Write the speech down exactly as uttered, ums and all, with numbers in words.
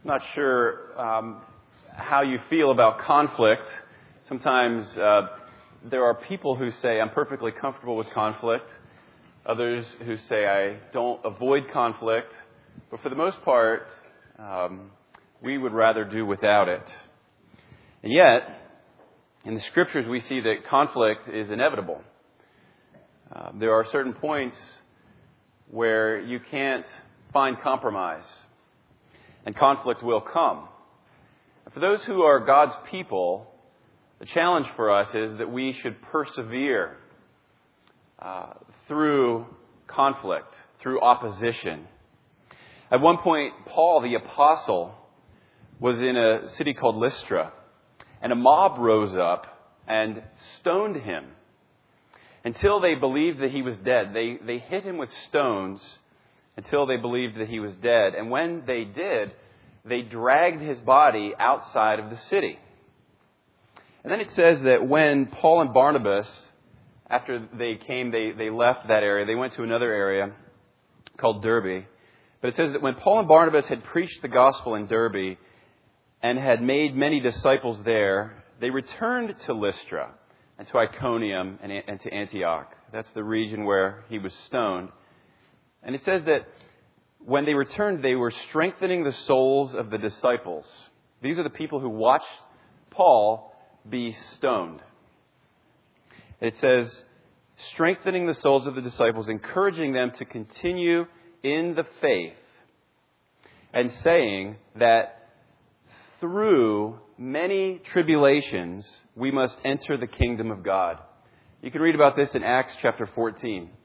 I'm not sure um, how you feel about conflict. Sometimes uh, there are people who say, I'm perfectly comfortable with conflict. Others who say, I don't avoid conflict. But for the most part, um, we would rather do without it. And yet, in the Scriptures, we see that conflict is inevitable. Uh, there are certain points where you can't find compromise. And conflict will come. For those who are God's people, the challenge for us is that we should persevere uh, through conflict, through opposition. At one point, Paul, the apostle, was in a city called Lystra, and a mob rose up and stoned him until they believed that he was dead. They, they hit him with stones until they believed that he was dead. And when they did, they dragged his body outside of the city. And then it says that when Paul and Barnabas, after they came, they, they left that area. They went to another area called Derbe. But it says that when Paul and Barnabas had preached the gospel in Derbe and had made many disciples there, they returned to Lystra and to Iconium and, and to Antioch. That's the region where he was stoned. And it says that when they returned, they were strengthening the souls of the disciples. These are the people who watched Paul be stoned. It says, strengthening the souls of the disciples, encouraging them to continue in the faith, and saying that through many tribulations, we must enter the kingdom of God. You can read about this in Acts chapter fourteen.